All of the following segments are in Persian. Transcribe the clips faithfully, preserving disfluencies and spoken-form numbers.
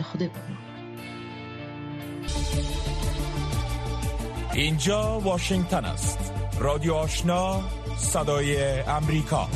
خدا بخون. اینجا واشنگتن است. رادیو آشنا، صدای امریکا.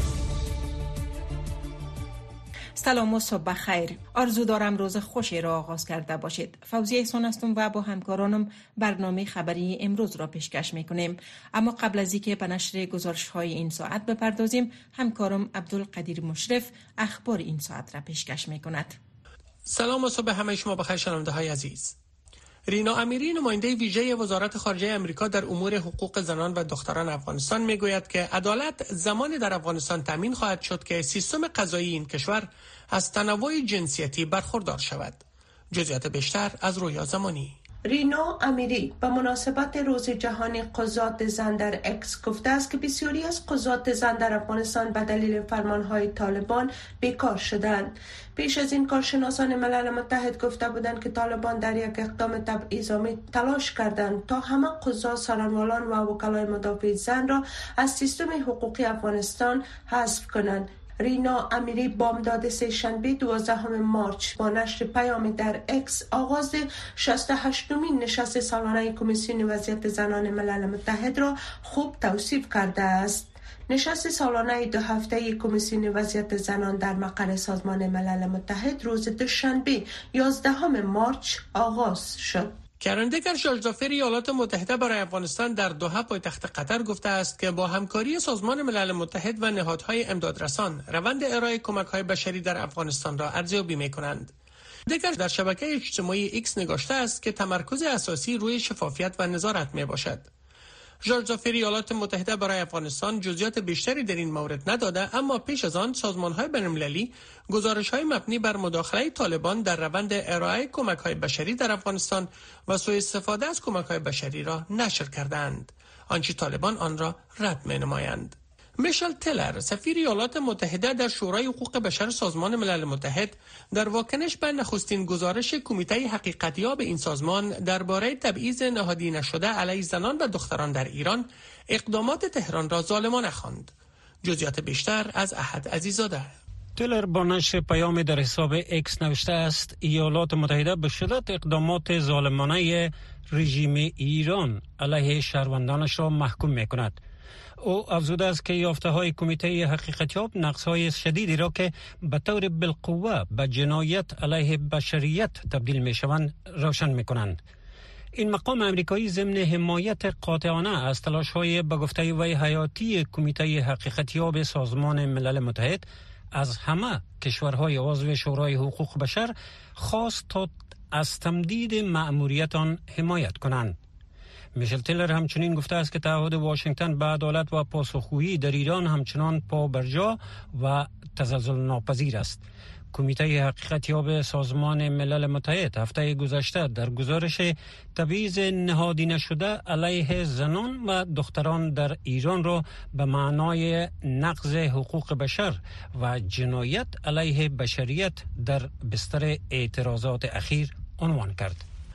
سلام و صبح خیر. آرزو دارم روز خوشی را آغاز کرده باشید. فوزیه احسان هستم و با همکارانم برنامه خبری امروز را پیشکش میکنیم. اما قبل از اینکه به نشر گزارش های این ساعت بپردازیم، همکارم عبدالقدیر مشرف اخبار این ساعت را پیشکش میکند. سلام و صبح همه شما بخیر شنونده های عزیز. رینا امیری، نماینده ویژه وزارت خارجه آمریکا در امور حقوق زنان و دختران افغانستان، میگوید که عدالت زمانی در افغانستان تامین خواهد شد که سیستم قضایی این کشور از تنوع جنسیتی برخوردار شود. جزئیات بیشتر از رویا زمانی. رینا امیری به مناسبت روز جهانی قضات زن در اکس گفته است که بسیاری از قضات زن در افغانستان به دلیل فرمانهای طالبان بیکار شدند. پیش از این کارشناسان ملل متحد گفته بودند که طالبان در یک اقدام تبعیض‌آمیز تلاش کردند تا همه قضات، سرانوالان و وکلای مدافع زن را از سیستم حقوقی افغانستان حذف کنند. رینا امیری بامداد سه‌شنبه دوازدهم مارچ با نشر پیام در اکس آغاز شصت و هشتمین نشست سالانه کمیسیون وضعیت زنان ملل متحد را خوب توصیف کرده است. نشست سالانه دو هفته کمیسیون وضعیت زنان در مقر سازمان ملل متحد روز دوشنبه یازدهم مارچ آغاز شد. کرندگر ژورج زافر ایالات متحده برای افغانستان در دوحه پایتخت قطر گفته است که با همکاری سازمان ملل متحد و نهادهای امدادرسان روند ارائه کمک‌های بشری در افغانستان را ارزیابی می‌کنند. دیگر در شبکه اجتماعی ایکس نگاشته است که تمرکز اساسی روی شفافیت و نظارت میباشد. ژورج زافر ایالات متحده برای افغانستان جزئیات بیشتری در این مورد نداده، اما پیش از آن سازمان‌های بین‌المللی گزارش‌های مبنی بر مداخله طالبان در روند ارائه کمک‌های بشری در افغانستان و سوء استفاده از کمک‌های بشری را نشر کردند، آنچه طالبان آن را رد می‌نمایند. میشل تلر، سفیر ایالات متحده در شورای حقوق بشر سازمان ملل متحد، در واکنش به نخستین گزارش کمیته حقیقتیاب این سازمان درباره تبعیض نهادی نشده علیه زنان و دختران در ایران، اقدامات تهران را ظالمانه خواند. جزئیات بیشتر از احد عزیزاده. تلر با نشر پیام در حساب اکس نوشته است ایالات متحده به شدت اقدامات ظالمانه رژیم ایران علیه شهروندانش را محکوم می‌کند. او افزوده است که یافته‌های کمیته حقیقتیاب نقص‌های شدیدی را که به طور بالقوه به جنایت علیه بشریت تبدیل می‌شوند روشن می‌کنند. این مقام امریکایی ضمن حمایت قاطعانه از تلاش‌های به گفته وی حیاتی کمیته حقیقتیاب سازمان ملل متحد از همه کشورهای عضو شورای حقوق بشر خواست تا از تمدید مأموریت آن حمایت کنند. میشل تلر همچنین گفته است که تعهد واشنگتن به عدالت و پاسخگویی در ایران همچنان پا برجا و تزلزل ناپذیر است. کمیته حقیقتیاب سازمان ملل متحد هفته گذشته در گزارش تبعیض نهادی نشده علیه زنان و دختران در ایران را به معنای نقض حقوق بشر و جنایت علیه بشریت در بستر اعتراضات اخیر عنوان کرد.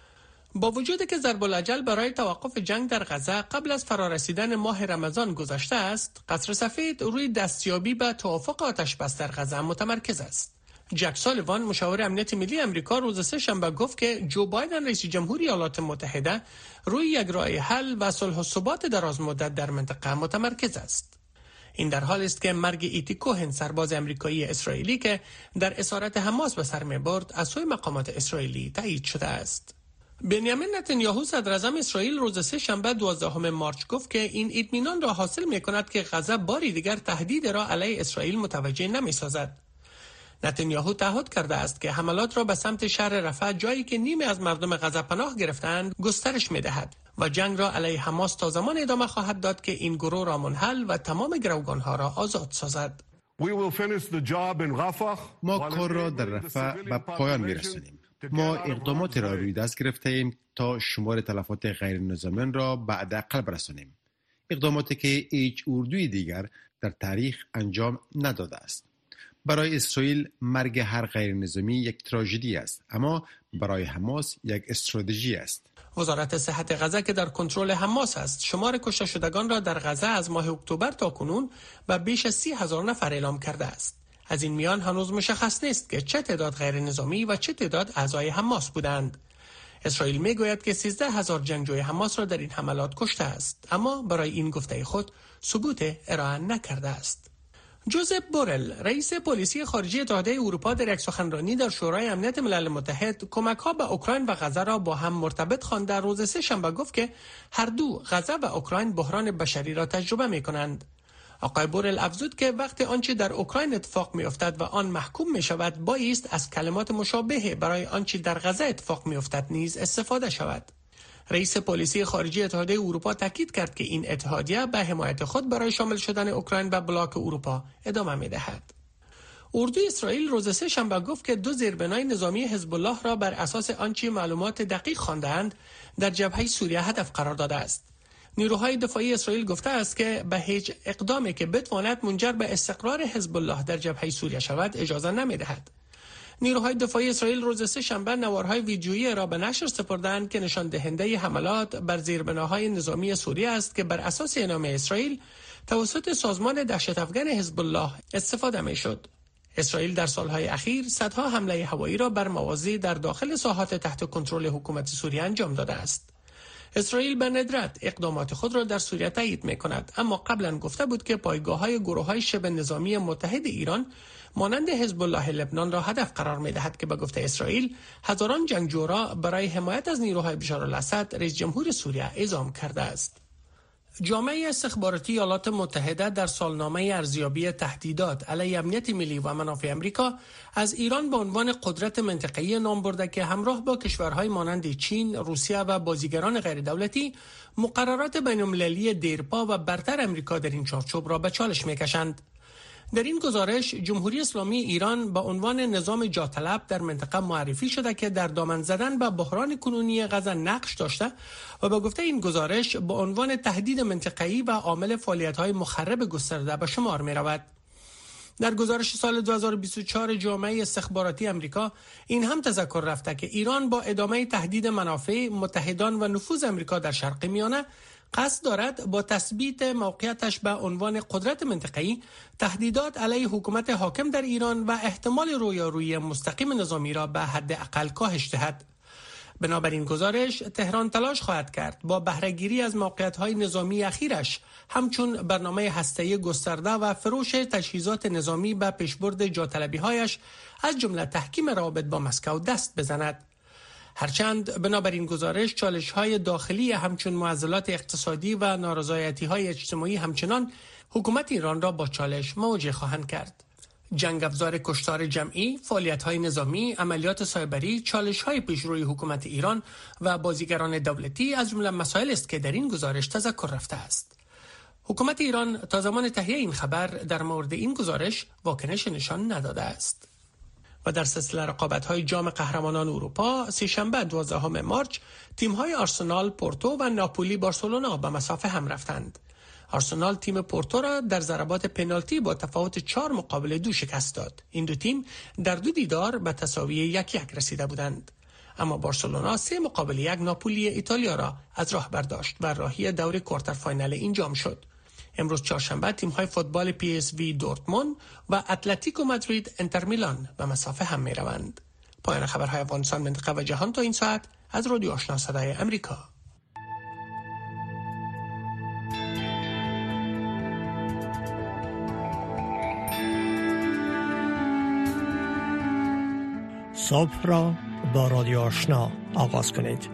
با وجود که ضرب الاجل برای توقف جنگ در غزه قبل از فرارسیدن ماه رمضان گذشته است، قصر سفید روی دستیابی به توافق آتش بس در غزه متمرکز است. جک سالیوان، مشاور امنیت ملی آمریکا، روز سه شنبه گفت که جو بایدن رئیس جمهوری ایالات متحده روی یک راه حل و صلح و ثبات دراز مدت در منطقه متمرکز است. این در حالی است که مرگ ایتی کوهن، سرباز آمریکایی اسرائیلی که در اسارت حماس به سر می‌برد، از سوی مقامات اسرائیلی تایید شده است. بنیامین نتانیاهو، صدر اعظم اسرائیل، روز سه شنبه دوازدهم مارچ گفت که این اطمینان را حاصل می‌کند که غزه باری دیگر تهدید را علیه اسرائیل متوجه نمی‌سازد. نتانیاهو تعهد کرده است که حملات را به سمت شهر رفح، جایی که نیمی از مردم غزه پناه گرفتند، گسترش می‌دهد و جنگ را علیه حماس تا زمان ادامه خواهد داد که این گروه را منحل و تمام گروگان‌ها را آزاد سازد. ما کار را در رفح به پایان می‌رسانیم. ما اقدامات را روی دست گرفته ایم تا شمار تلفات غیر نظامیان را به حداقل برسانیم. اقداماتی که هیچ اردوی دیگر در تاریخ انجام نداده است. برای اسرائیل مرگ هر غیر نظامی یک تراژدی است، اما برای حماس یک استراتژی است. وزارت صحت غزه که در کنترل حماس است، شمار کشته شدگان را در غزه از ماه اکتبر تا کنون به بیش از سی هزار نفر اعلام کرده است. از این میان هنوز مشخص نیست که چه تعداد غیر نظامی و چه تعداد اعضای حماس بودند. اسرائیل میگوید که سیزده هزار جنگجوی حماس را در این حملات کشته است، اما برای این گفته خود ثبوت ارائه نکرده است. جوزف بورل، رئیس پلیسی خارجی اتحادیه اروپا، در یک سخنرانی در شورای امنیت ملل متحد کمک‌ها به اوکراین و غزه را با هم مرتبط خواند. در روز سه شنبه گفت که هر دو، غزه و اوکراین، بحران بشری را تجربه می‌کنند. آقای بورل افزود که وقتی آنچه در اوکراین اتفاق می‌افتد و آن محکوم می‌شود، بایست از کلمات مشابه برای آنچه در غزه اتفاق می‌افتد نیز استفاده شود. رئیس پلیسی خارجی اتحادیه اروپا تاکید کرد که این اتحادیه به حمایت خود برای شامل شدن اوکراین به بلاک اروپا ادامه می‌دهد. اردوی اسرائیل روز سه شنبه گفت که دو زیربنای نظامی حزب الله را بر اساس آنچه معلومات دقیق خواندند در جبهه سوریه هدف قرار داده است. نیروهای دفاعی اسرائیل گفته است که به هیچ اقدامی که بتواند منجر به استقرار حزب الله در جبهه سوریه شود اجازه نمی‌دهد. نیروهای دفاعی اسرائیل روز سه شنبه نوارهای ویدیویی را به نشر سپردند که نشان دهنده حملات بر زیربناهای نظامی سوریه است که بر اساس اعلام اسرائیل توسط سازمان دهشت افکن حزب الله استفاده می‌شد. اسرائیل در سالهای اخیر صدها حمله هوایی را بر مواضع در داخل ساحات تحت کنترل حکومت سوریه انجام داده است. اسرائیل به ندرت اقدامات خود را در سوریه تایید می‌کند، اما قبلا گفته بود که پایگاه‌های گروه‌های شبه نظامی متحد ایران مانند حزب الله لبنان را هدف قرار می‌دهد که به گفته اسرائیل هزاران جنگجو را برای حمایت از نیروهای بشار الاسد رئیس جمهور سوریه اعزام کرده است. جامعه استخباراتی ایالات متحده در سالنامه ارزیابی تهدیدات علیه امنیت ملی و منافع آمریکا از ایران به عنوان قدرت منطقه‌ای نام برده که همراه با کشورهای مانند چین، روسیه و بازیگران غیر دولتی مقررات بین‌المللی دیرپا و برتر آمریکا در این چارچوب را به چالش می‌کشند. در این گزارش جمهوری اسلامی ایران به عنوان نظام جاطلب در منطقه معرفی شده که در دامن زدن به بحران کنونی غزه نقش داشته و به گفته این گزارش به عنوان تهدید منطقه‌ای و عامل فعالیت‌های مخرب گسترده به شمار می‌رود. در گزارش سال دو هزار و بیست و چهار جامعه استخباراتی آمریکا این هم تذکر رفته که ایران با ادامه تهدید منافع متحدان و نفوذ آمریکا در شرق میانه قصد دارد با تثبیت موقعیتش به عنوان قدرت منطقه‌ای تهدیدات علیه حکومت حاکم در ایران و احتمال رویارویی مستقیم نظامی را به حد اقل کاهش دهد. بنابراین گزارش تهران تلاش خواهد کرد با بهره‌گیری از موقعیت‌های نظامی اخیرش همچون برنامه هسته‌ای گسترده و فروش تجهیزات نظامی به پیشبرد جاطلبی‌هایش از جمله تحکیم روابط با مسکو دست بزند. هرچند بنابراین گزارش چالش‌های داخلی همچون معضلات اقتصادی و نارضایتی‌های اجتماعی همچنان حکومت ایران را با چالش مواجه خواهند کرد. جنگ افزار کشتار جمعی، فعالیت‌های نظامی، عملیات سایبری، چالش‌های پیشروی حکومت ایران و بازیگران دولتی از جمله مسائل است که در این گزارش تذکر رفته است. حکومت ایران تا زمان تهیه این خبر در مورد این گزارش واکنش نشان نداده است. و در سلسله رقابت‌های جام قهرمانان اروپا سه‌شنبه دوازدهم مارس تیم‌های آرسنال، پورتو و ناپولی بارسلونا به مسافه هم رفتند. آرسنال تیم پورتو را در ضربات پنالتی با تفاوت چهار مقابل دو شکست داد. این دو تیم در دو دیدار به تساوی یک یک رسیده بودند. اما بارسلونا سه مقابل یک ناپولی ایتالیا را از راه برداشت و راهی دور کوارتر فاینال این جام شد. امروز چهارشنبه تیم‌های فوتبال پی اس وی دورتموند و اتلتیکو مادرید انتر میلان به مسافه هم می‌روند. پایان خبرهای افغانستان، منطقه و جهان تا این ساعت از رادیو آشنا صدای امریکا. صبح را با رادیو آشنا آغاز کنید.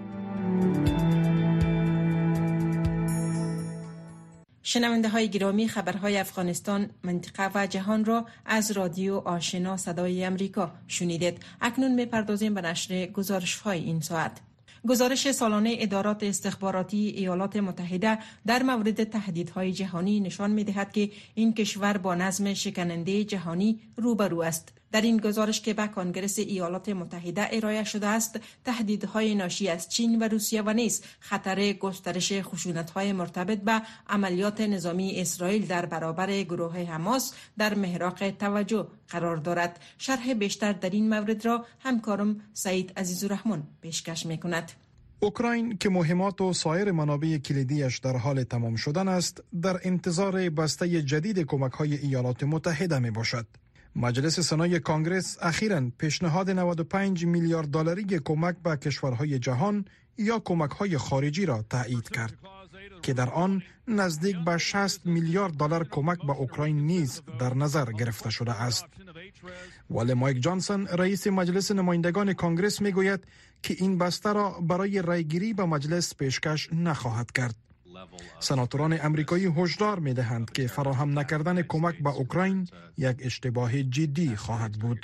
شنونده های گرامی، خبرهای افغانستان، منطقه و جهان را از رادیو آشنا صدای امریکا شنیدید. اکنون می‌پردازیم به نشر گزارش های این ساعت. گزارش سالانه ادارات استخباراتی ایالات متحده در مورد تهدیدهای جهانی نشان می‌دهد که این کشور با نظم شکننده جهانی روبرو است. در این گزارش که به کنگره ایالات متحده ارائه شده است، تهدیدهای ناشی از چین و روسیه و نیز خطر گسترش خشونت‌های مرتبط به عملیات نظامی اسرائیل در برابر گروه حماس در محراق توجه قرار دارد. شرح بیشتر در این مورد را همکارم سعید عزیزالرحمن پیشکش می‌کند. اوکراین که مهمات و سایر منابع کلیدیش در حال تمام شدن است، در انتظار بسته جدید کمک‌های ایالات متحده می‌باشد. مجلس سنای کانگرس اخیراً پیشنهاد نود و پنج میلیارد دلاری کمک به کشورهای جهان یا کمک‌های خارجی را تایید کرد که در آن نزدیک به شصت میلیارد دلار کمک به اوکراین نیز در نظر گرفته شده است. ولی مایک جانسون رئیس مجلس نمایندگان کانگرس میگوید که این بسته را برای رایگیری به مجلس پیشکش نخواهد کرد. سناتوران امریکایی هشدار می‌دهند که فراهم نکردن کمک به اوکراین یک اشتباه جدی خواهد بود.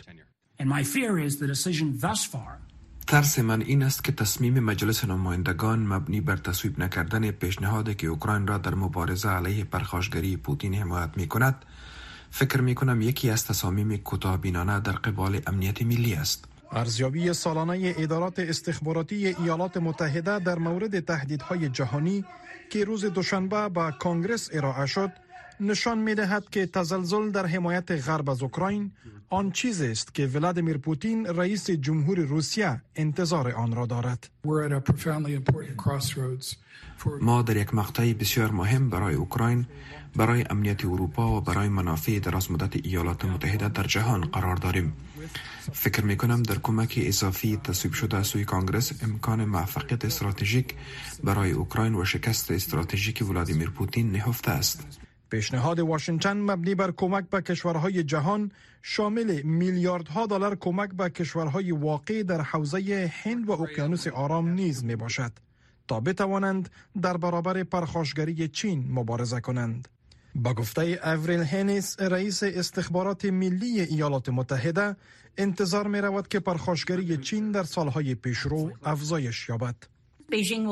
ترس من این است که تصمیم مجلس نمایندگان مبنی بر تصویب نکردن پیشنهادی که اوکراین را در مبارزه علیه پرخاشگری پوتین حمایت می‌کند، فکر می‌کنم یکی از تصامیم کوتاه‌بینانه در قبال امنیت ملی است. ارزیابی سالانه ادارات استخباراتی ایالات متحده در مورد تهدیدهای جهانی که روز دوشنبه به کانگرس ارائه شد نشان می‌دهد که تزلزل در حمایت غرب از اوکراین آن چیزی است که ولادیمیر پوتین رئیس جمهور روسیه انتظار آن را دارد. ما در یک مقطع بسیار مهم برای اوکراین، برای امنیت اروپا و برای منافع درازمدت ایالات متحده در جهان قرار داریم. فکر می کنم در کمک اضافی تصویب شده سوی کانگرس امکان موفقیت استراتژیک برای اوکراین و شکست استراتژیک ولادیمیر پوتین نهفته است. پیشنهاد واشنگتن مبنی بر کمک به کشورهای جهان شامل میلیاردها دلار کمک به کشورهای واقع در حوزه هند و اقیانوس آرام نیز می باشد تا بتوانند در برابر پرخاشگری چین مبارزه کنند. با گفته اوریل هنیس رئیس استخبارات ملی ایالات متحده، انتظار می رود که پرخاشگری چین در سالهای پیشرو افزایش یابد. بیجینگ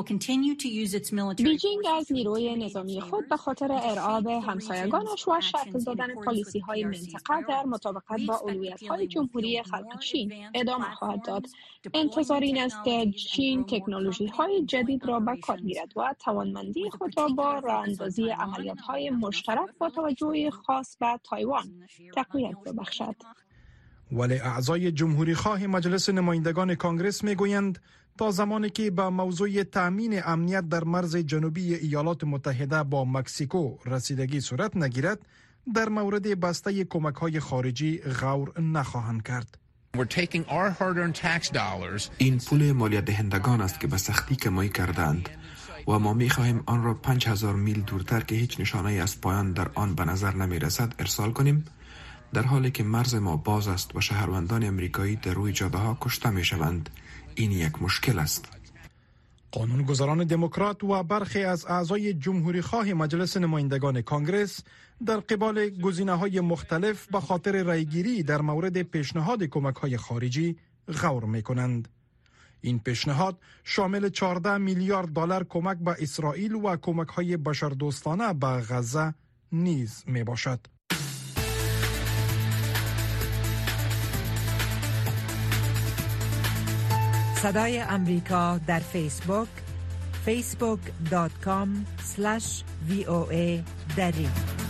از نیروی نظامی خود به خاطر ارعاب همسایگانش و شرط زدن پالیسی های منطقه در مطابقت با اولویت های جمهوری خلق چین ادامه خواهد داد. انتظار این است که چین تکنولوژی های جدید را به کار گیرد و توانمندی خود را با راه اندازی عملیات های مشترک با توجه خاص به تایوان تقویت ببخشد. ولی اعضای جمهوری خواه مجلس نمایندگان کانگرس میگویند تا زمانی که به موضوع تأمین امنیت در مرز جنوبی ایالات متحده با مکزیکو رسیدگی صورت نگیرد، در مورد بسته کمک‌های خارجی غور نخواهند کرد. این پول مالیات دهندگان است که به سختی کمایی کردند و ما می‌خواهیم آن را پنج هزار میل دورتر که هیچ نشانه از پایان در آن به نظر نمی‌رسد ارسال کنیم، در حالی که مرز ما باز است و شهروندان امریکایی در روی جاده‌ها کشته می‌شوند. این یک مشکل است. قانونگذاران دموکرات و برخی از اعضای جمهوری خواه مجلس نمایندگان کانگرس در قبال گزینه‌های مختلف به خاطر رایگیری در مورد پیشنهاد کمک‌های خارجی غور می‌کنند. این پیشنهاد شامل چهارده میلیارد دلار کمک به اسرائیل و کمک‌های بشردوستانه به غزه نیز میباشد. صدای امریکا در فیسبوک فیسبوک دات کام اسلش وی او ای دری.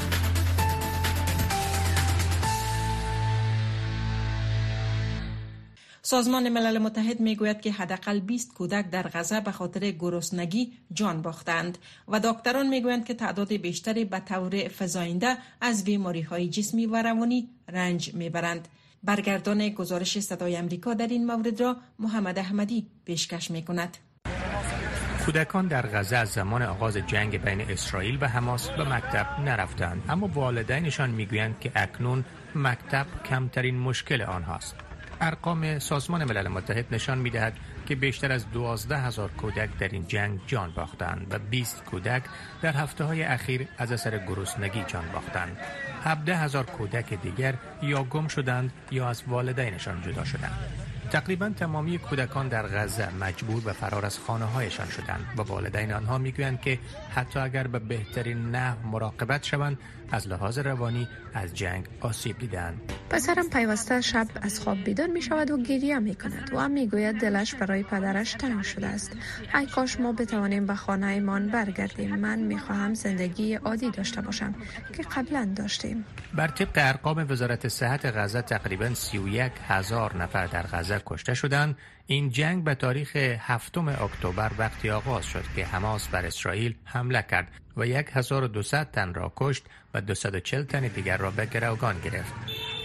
سازمان ملل متحد میگوید که حداقل بیست کودک در غزه به خاطر گرسنگی جان باختند و دکتران میگویند که تعداد بیشتری به طور فزاینده از بیماری‌های جسمی و روانی رنج میبرند. برگردان گزارش صدای امریکا در این مورد را محمد احمدی پیشکش می‌کند. کودکان در غزه از زمان آغاز جنگ بین اسرائیل و حماس به مکتب نرفتند، اما والدینشان میگویند که اکنون مکتب کمترین مشکل آنهاست. ارقام سازمان ملل متحد نشان می‌دهد که بیشتر از دوازده هزار کودک در این جنگ جان باختند و بیست کودک در هفته‌های اخیر از اثر گرسنگی جان باختند. هفده هزار کودک دیگر یا گم شدند یا از والدینشان جدا شدند. تقریبا تمامی کودکان در غزه مجبور به فرار از خانه‌هایشان شدند و والدین آنها میگویند که حتی اگر به بهترین نحو مراقبت شوند، از لحاظ روانی از جنگ آسیب دیدند. پسرم پیوسته شب از خواب بیدار می شود و گریه می کند و می گوید دلش برای پدرش تنگ شده است. ای کاش ما بتوانیم به خانه ایمان برگردیم. من می خواهم زندگی عادی داشته باشم که قبلا داشتیم. بر طبق ارقام وزارت صحت غزه تقریبا سی و یک هزار نفر در غزه کشته شدند. این جنگ به تاریخ هفتم اکتبر وقتی آغاز شد که حماس بر اسرائیل حمله کرد و هزار و دویست تن را کشت و دویست و چهل تن دیگر را به گروگان گرفت.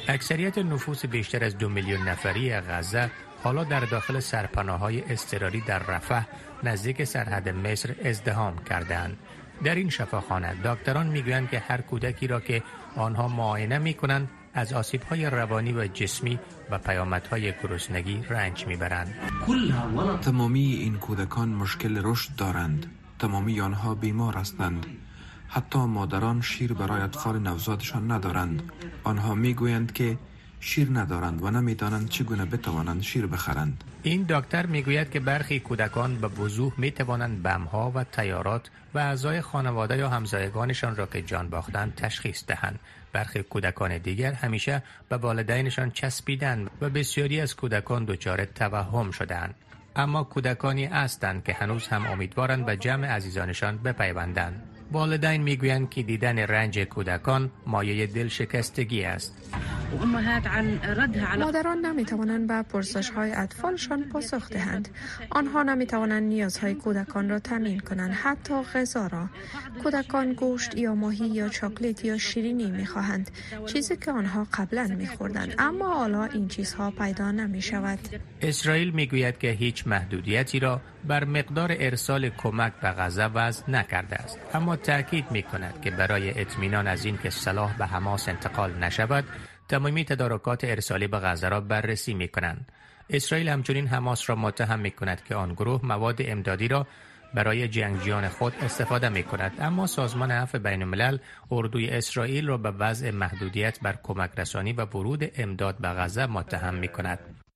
اکثریت نفوس بیشتر از دو میلیون نفری غزه حالا در داخل سرپناه‌های اضطراری در رفح نزدیک سرحد مصر ازدحام کردند. در این شفاخانه دکتران میگویند که هر کودکی را که آنها معاینه میکنند از آسیب‌های روانی و جسمی و پیامدهای گرسنگی رنج میبرند. تمامی این کودکان مشکل رشد دارند. تمامی آنها بیمار هستند. حتی مادران شیر برای اطفال نوزادشان ندارند. آنها میگویند که شیر ندارند و نمیدانند چگونه بتوانند شیر بخرند. این دکتر میگوید که برخی کودکان به وضوح میتوانند بم‌ها و تیارات و اعضای خانواده یا همسایگانشان را که جان باختند تشخیص دهند. برخی کودکان دیگر همیشه به والدینشان چسبیدند و بسیاری از کودکان دچار توهم شدند. اما کودکانی هستند که هنوز هم امیدوارند به جمع عزیزانشان بپیوندند. والدین میگویند که دیدن رنج کودکان مایه دلشکستگی است. مادران نمیتوانند به پرسش‌های اطفالشان پاسخ دهند. آنها نمیتوانند نیازهای کودکان را تامین کنند، حتی غذا را. کودکان گوشت یا ماهی یا چاکلیت یا شیرینی میخواهند، چیزی که آنها قبلا میخوردند، اما حالا این چیزها پیدا نمیشود. اسرائیل میگوید که هیچ محدودیتی را بر مقدار ارسال کمک به غزه وضع نکرده است، اما تأکید میکند که برای اطمینان از این که سلاح به حماس انتقال نشود تمامی تدارکات ارسالی به غزه را بررسی می کنند. اسرائیل همچنین حماس را متهم می کند که آن گروه مواد امدادی را برای جنگجویان خود استفاده می کند، اما سازمان عفو بین الملل اردوی اسرائیل را به وضع محدودیت بر کمک رسانی و ورود امداد به غزه متهم می کند.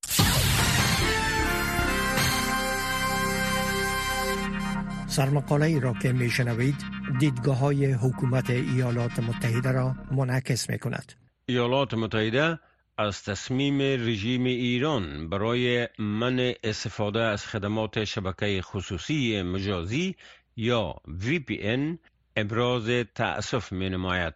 سرمقاله ای را که می شنوید دیدگاه های حکومت ایالات متحده را منعکس می کند. ایالات متحده از تصمیم رژیم ایران برای منع استفاده از خدمات شبکه خصوصی مجازی یا وی پی ان ابراز تأسف می نماید.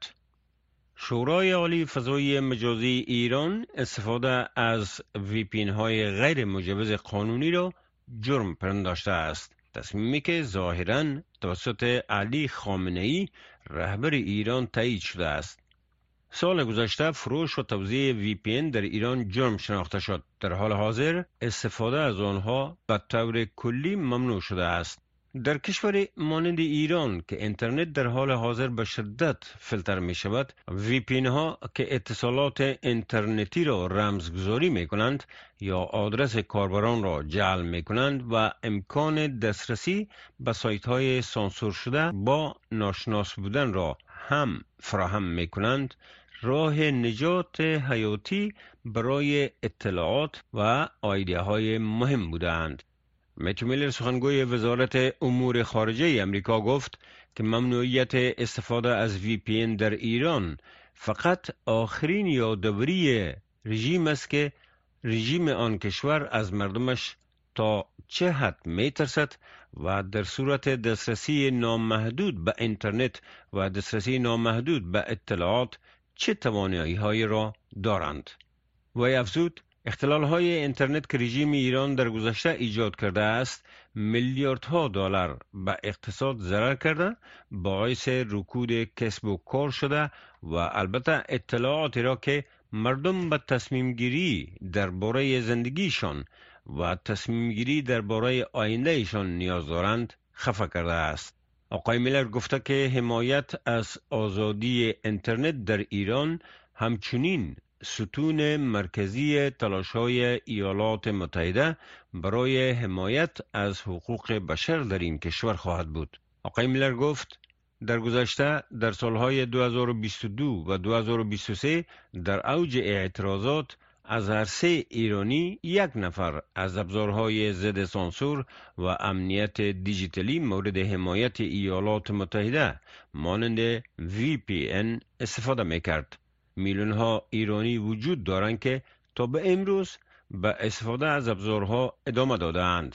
شورای عالی فضای مجازی ایران استفاده از وی پی ان های غیر مجوز قانونی را جرم پنداشته است. تصمیمی که ظاهراً توسط علی خامنه‌ای رهبر ایران تایید شده است. سال گذشته فروش و توزیع وی پی ان در ایران جرم شناخته شد. در حال حاضر استفاده از آنها به طور کلی ممنوع شده است. در کشور مانند ایران که اینترنت در حال حاضر به شدت فیلتر می شود، وی پی ان ها که اتصالات اینترنتی را رمزگذاری می کنند یا آدرس کاربران را جعل می کنند و امکان دسترسی به سایت های سانسور شده با ناشناس بودن را هم فراهم می کنند، راه نجات حیاتی برای اطلاعات و ایده های مهم بودند. مت میلر سخنگوی وزارت امور خارجه امریکا گفت که ممنوعیت استفاده از وی پی ان در ایران فقط آخرین یادآوری رژیم است که رژیم آن کشور از مردمش تا چه حد می ترسد و در صورت دسترسی نامحدود به اینترنت و دسترسی نامحدود به اطلاعات چه توانایی های را دارند. و افزود اختلال های اینترنت که رژیم ایران در گذشته ایجاد کرده است میلیاردها دلار به اقتصاد ضرر کرده، باعث رکود کسب و کار شده و البته اطلاعاتی را که مردم به تصمیم گیری درباره زندگیشان و تصمیم گیری درباره آینده ایشان نیاز دارند خفه کرده است. آقای میلر گفته که حمایت از آزادی اینترنت در ایران همچنین ستون مرکزی تلاش‌های ایالات متحده برای حمایت از حقوق بشر در این کشور خواهد بود. آقای میلر گفت در گذشته در سالهای دو هزار و بیست و دو و دو هزار و بیست و سه در اوج اعتراضات از هر سه ایرانی یک نفر از ابزارهای ضد سانسور و امنیت دیجیتالی مورد حمایت ایالات متحده مانند وی پی ان استفاده می‌کرد. میلیون ها ایرانی وجود دارند که تا به امروز به استفاده از ابزارها ادامه داده‌اند.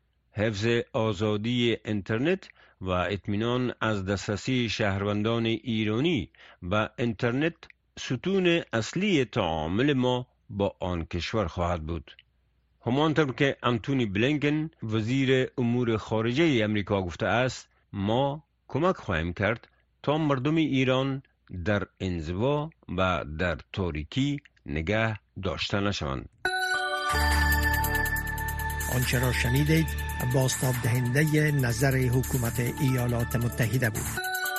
حفظ آزادی اینترنت و اطمینان از دسترسی شهروندان ایرانی به اینترنت ستون اصلی تعامل ما با آن کشور خواهد بود. همانطور که انتونی بلینکن وزیر امور خارجه امریکا گفته است، ما کمک خواهیم کرد تا مردم ایران در انزوا و در تاریکی نگه داشته نشوند. آنچه را شنیدید بازتاب دهنده نظر حکومت ایالات متحده بود.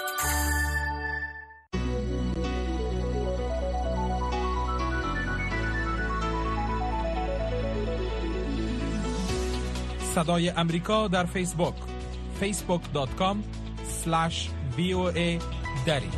صدای امریکا در فیسبوک فیسبوک دات کام اسلش وی او ای دری.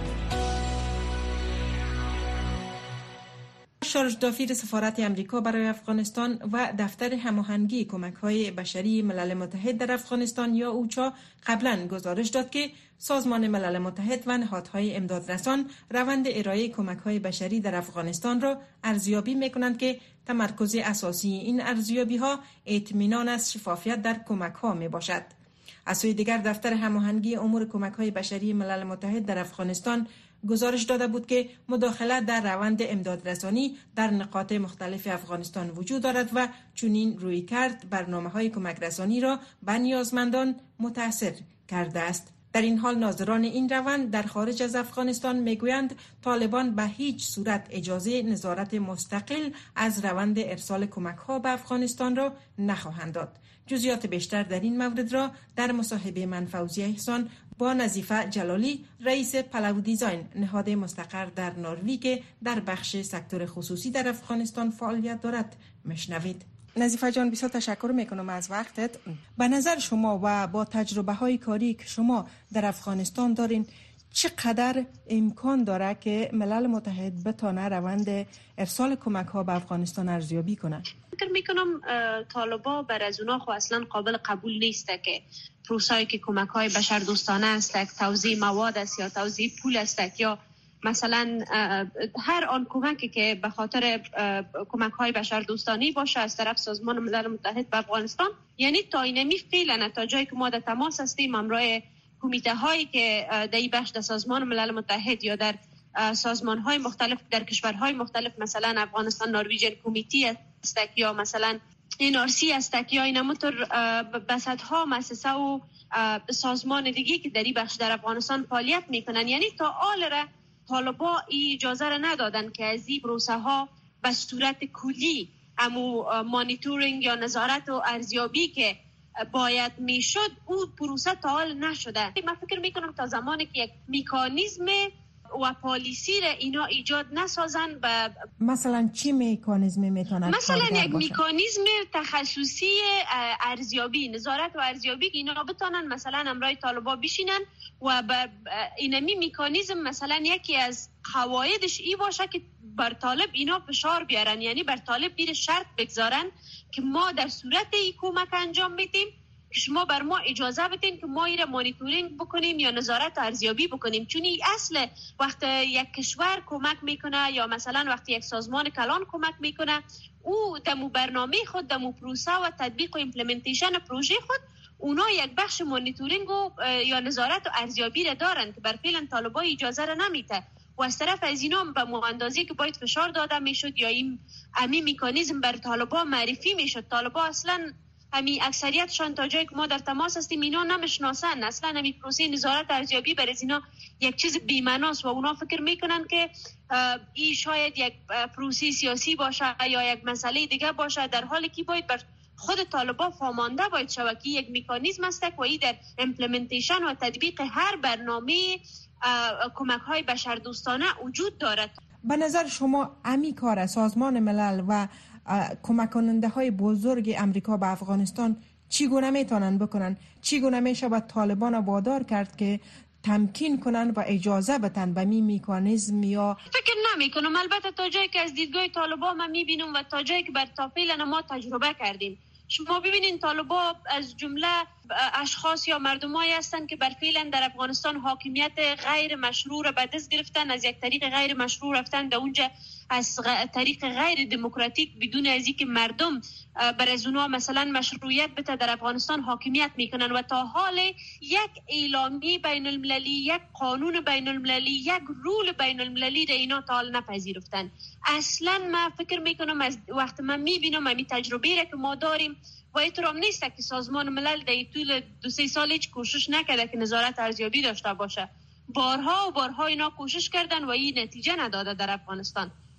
شارژ دافیر سفارت امریکا برای افغانستان و دفتر هماهنگی کمک‌های بشری ملل متحد در افغانستان یا اوچا قبلا گزارش داد که سازمان ملل متحد و نهادهای امدادرسان روند ارائه کمک‌های بشری در افغانستان را ارزیابی می‌کنند که تمرکز اساسی این ارزیابی‌ها اطمینان از شفافیت در کمک‌ها میباشد. از سوی دیگر دفتر هماهنگی امور کمک‌های بشری ملل متحد در افغانستان گزارش داده بود که مداخله در روند امدادرسانی در نقاط مختلف افغانستان وجود دارد و چنین روی کرد برنامه‌های کمک رسانی را به نیازمندان متأثر کرده است. در این حال ناظران این روند در خارج از افغانستان میگویند طالبان به هیچ صورت اجازه نظارت مستقل از روند ارسال کمک‌ها به افغانستان را نخواهند داد. جزئیات بیشتر در این مورد را در مصاحبه من فوزیه احسان با نظیفه جلالی رئیس پلو دیزاین نهاد مستقر در نروژ که در بخش سکتور خصوصی در افغانستان فعالیت دارد میشنوید. نظیفه جان بسیار تشکر میکنم از وقتت. به نظر شما و با تجربه های کاری که شما در افغانستان دارین چقدر امکان داره که ملل متحد بتونه روند ارسال کمک ها به افغانستان ارزیابی کنه؟ فکر میکنم طالبا بر از اونا خو اصلا قابل قبول نیسته که پروسه‌ای که کمک های بشر دوستانه است، توزیع مواد است یا توزیع پول است یا مثلا هر آن کمکی که به خاطر کمک های بشر دوستانه باشه از طرف سازمان ملل متحد به افغانستان، یعنی تا اینمی فعلا تا جایی که ما در تماس هستیم همراه کمیته هایی که در این بخش در سازمان ملل متحد یا در سازمان های مختلف در کشورهای مختلف مثلا افغانستان نروژن کمیتی است یا مثلا این آر سی است یا این همونطور بسطها مؤسسه و سازمان دیگه که در این بخش در افغانستان فعالیت میکنن، یعنی تا آل را طالبا اجازه را ندادن که از این پروسه ها به صورت کلی امو مانیتورینگ یا نظارت و ارزیابی که باید میشد او پروسه تا حال نشده. من فکر میکنم تا زمانی که یک میکانیزم و پالیسی را اینا ایجاد نسازن و مثلا چی میکانیزمی میتونه مثلا یک میکانیزم تخصصی ارزیابی نظارت و ارزیابی که اینا بتونن مثلا امرای طالبا بشینن و به اینمی میکانیزم مثلا یکی از قواعدش ای باشه که بر طالب اینا فشار بیارن، یعنی بر طالب بیر شرط بگذارن که ما در صورت ای کمک انجام میدیم که شما بر ما اجازه بدین که ما ایره مانیتورینگ بکنیم یا نظارت و ارزیابی بکنیم، چون اصل وقت یک کشور کمک میکنه یا مثلا وقتی یک سازمان کلان کمک میکنه او دمو برنامه خود دمو پروسه و تطبیق و ایمپلمنتیشن پروژه خود اونا یک بخش مانیتورینگ و یا نظارت و ارزیابی را دارن که بر فعلا طالبا اجازه را نمیده و از طرف از اینا به مهندازی که باید فشار داده میشد یا این امی میکانیزم بر طالبا معرفی میشد. طالبا اصلا همی اکثریتشان تا جایی که ما در تماس هستیم اینا نمیشناسن، اصلا همی پروسه نظارت ارزیابی بر از اینا یک چیز بی‌معناست و اونا فکر میکنن که این شاید یک پروسه سیاسی باشه یا یک مسئله دیگه باشه، در حالی که باید بر خود طالبا فهمانده باید شود که یک میکانیزم است و این در امپلمنتیشن و تطبیق هر برنامه کمک های بشردوستانه وجود دارد. به نظر شما امی کار سازمان ملل و کمک کننده های بزرگ امریکا به افغانستان چگونه میتونن بکنن؟ چگونه میشه با طالبان وادار کرد که تمکین کنن و اجازه بدن به می میکانیزم؟ یا فکر نمی کنم، البته تا جایی که از دیدگاه طالبا من میبینم و تا جایی که بر تا فعلا ما تجربه کردیم، شما ببینین طالبا از جمله اشخاص یا مردمایی هستند که بر فعلا در افغانستان حاکمیت غیر مشروع را به دست گرفتن، از یک طریق غیر مشروع رفتن در اونجا از طریق غیر دموکراتیک بدون از اینکه مردم بر از اونها مثلا مشروعیت بده در افغانستان حاکمیت میکنن و تا حال یک اعلامیه بین المللی، یک قانون بین المللی، یک رول بین المللی را اینا تا حال نپذیرفتن. اصلا من فکر میکنم از وقت من میبینم همین تجربه را که ما داریم و احترام نیست که سازمان ملل در طول دو سه سال هیچ کوشش نکرده که نظارت ارزیابی داشته باشه. بارها و بارها اینا کوشش کردن و این نتیجه نداده در افغانستان.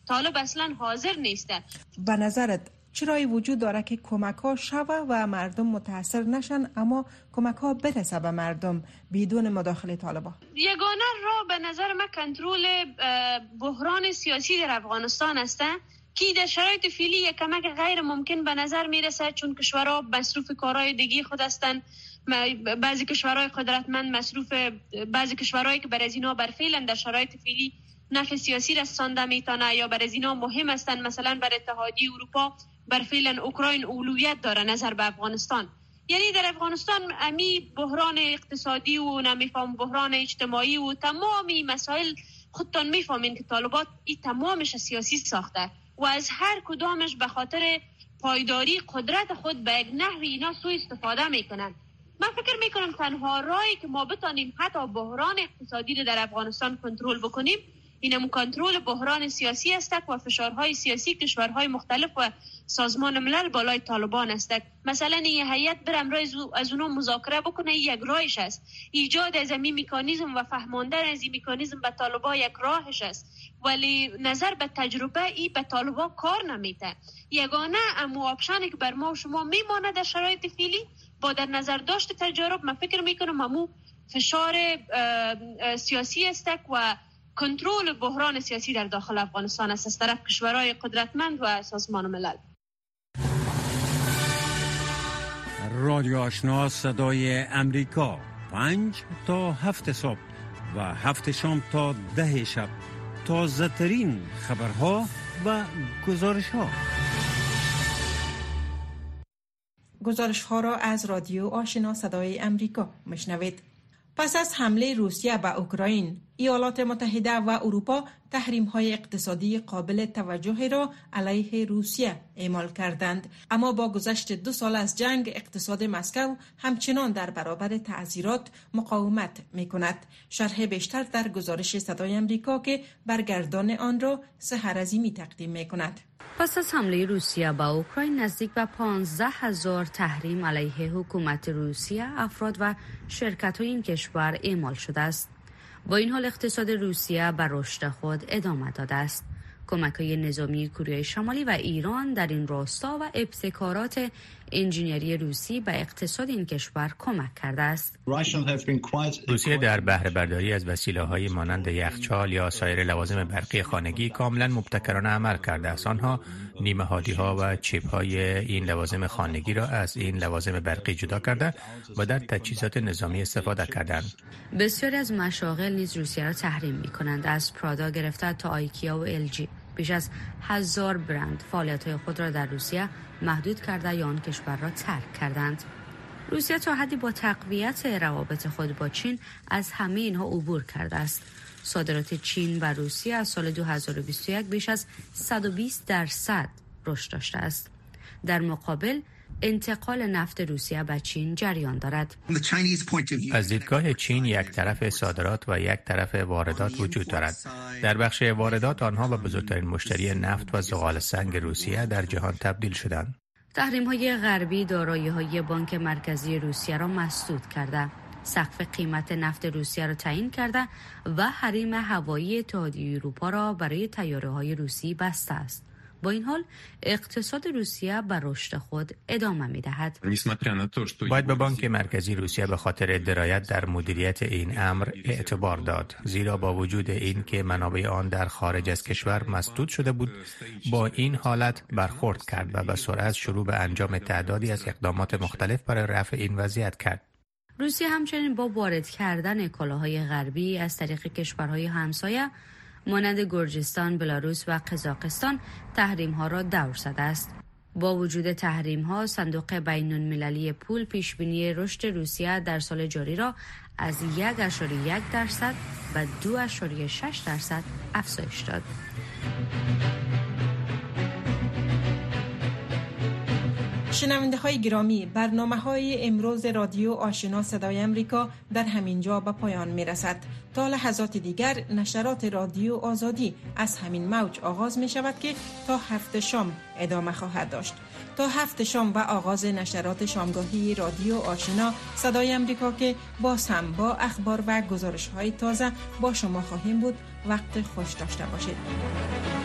طالب اصلا حاضر نیسته. به نظرت چرایی وجود داره که کمک ها شوه و مردم متاثر نشن اما کمک ها برسه به مردم بدون مداخله طالبان؟ یگانه راه به نظر من کنترل بحران سیاسی در افغانستان است که در شرایط فعلی یک کمک غیر ممکن به نظر میرسه، چون کشورها مصروف کارهای دیگه خود هستند. بعضی کشورهای قدرتمند مصروف، بعضی کشورهایی که بر از اینا برفعلن در شرایط فعلی نفع سیاسی رسانده میتونه یا بر از اینا مهم هستند. مثلا بر اتحادیه اروپا برفعلن اوکراین اولویت داره نظر به افغانستان. یعنی در افغانستان امی بحران اقتصادی و نمیفهم بحران اجتماعی و تمامی مسائل خودتان میفهمین که طالبات این تمامش سیاسی ساخته و از هر کدامش به خاطر پایداری قدرت خود به یک نحوی اینا سوء استفاده میکنن. من فکر میکنم تنها راهی که ما بتانیم حتی بحران اقتصادی رو در افغانستان کنترل بکنیم اینم کنترل بحران سیاسی است و فشارهای سیاسی کشورهای مختلف و سازمان ملل بالای طالبان است. مثلا این هیئت برم رای از اونها مذاکره بکنه، یک راهش است. ایجاد از این مکانیزم و فهماندن از این مکانیزم به طالبان یک راهش است، ولی نظر به تجربه ای به طالبان کار نمیده. یگانه امو آپشنی که بر ما و شما میمانه در شرایط فعلی با در نظر داشت تجارب، من فکر میکنم امو فشار سیاسی است و کنترل بحران سیاسی در داخل افغانستان است از طرف کشورهای قدرتمند و سازمان ملل. رادیو آشنا صدای امریکا، پنج تا هفت صبح و هفت شام تا ده شب، تازه ترین خبرها و گزارش ها. گزارش ها را از رادیو آشنا صدای امریکا مشنوید. پس از حمله روسیه به اوکراین، ایالات متحده و اروپا تحریم‌های اقتصادی قابل توجهی را علیه روسیه اعمال کردند، اما با گذشت دو سال از جنگ اقتصاد مسکو همچنان در برابر تعذیرات مقاومت می‌کند. شرح بیشتر در گزارش صدای امریکا که برگردان آن را سحر عظیمی تقدیم می‌کند. پس از حمله روسیه به اوکراین نزدیک به پانزده هزار تحریم علیه حکومت روسیه، افراد و شرکت‌های این کشور اعمال شده است. با این حال اقتصاد روسیه بر رشد خود ادامه داده است. کمک‌های نظامی کره شمالی و ایران در این راستا و ابتکارات انجینری روسی به اقتصاد این کشور کمک کرده است. روسیه در بهره برداری از وسیله‌های مانند یخچال یا سایر لوازم برقی خانگی کاملا مبتکرانه عمل کرده است. آنها نیمه‌هادی‌ها و چیپ‌های این لوازم خانگی را از این لوازم برقی جدا کرده و در تجهیزات نظامی استفاده کردند. بسیاری از مشاغل نیز روسیه را تحریم می‌کنند، از پرادا گرفته تا آیکیا و ال جی. بیش از هزار برند فعالیت‌های خود را در روسیه محدود کرده یا آن کشور را ترک کردند. روسیه تا حدی با تقویت روابط خود با چین از همه اینها عبور کرده است. صادرات چین و روسیه از سال دو هزار و بیست و یک بیش از صد و بیست درصد رشد داشته است. در مقابل انتقال نفت روسیه به چین جریان دارد. از دیدگاه چین یک طرف صادرات و یک طرف واردات وجود دارد. در بخش واردات آنها به بزرگترین مشتری نفت و زغال سنگ روسیه در جهان تبدیل شدند. تحریم‌های غربی دارایی‌های بانک مرکزی روسیه را مسدود کرده، سقف قیمت نفت روسیه را تعیین کرده و حریم هوایی اتحادیه اروپا را برای طیاره‌های روسی بسته است. با این حال اقتصاد روسیه بر رشد خود ادامه می‌دهد. باید به بانک مرکزی روسیه به خاطر درایت در مدیریت این امر اعتبار داد، زیرا با وجود این که منابع آن در خارج از کشور مسدود شده بود، با این حالت برخورد کرد و به سرعت شروع به انجام تعدادی از اقدامات مختلف برای رفع این وضعیت کرد. روسیه همچنین با وارد کردن کالاهای غربی از طریق کشورهای همسایه مانند گرجستان، بلاروس و قزاقستان تحریم‌ها را دور زده است. با وجود تحریم‌ها، صندوق بین‌المللی پول پیشبینی رشد روسیه در سال جاری را از یک ممیز یک درصد به دو ممیز شش درصد افزایش داد. شنونده های گرامی، برنامه های امروز رادیو آشنا صدای امریکا در همین جا به پایان می رسد. تا لحظات دیگر نشرات رادیو آزادی از همین موج آغاز می شود که تا هفت شام ادامه خواهد داشت. تا هفت شام و آغاز نشرات شامگاهی رادیو آشنا صدای امریکا که باز هم با اخبار و گزارش های تازه با شما خواهیم بود. وقت خوش داشته باشید.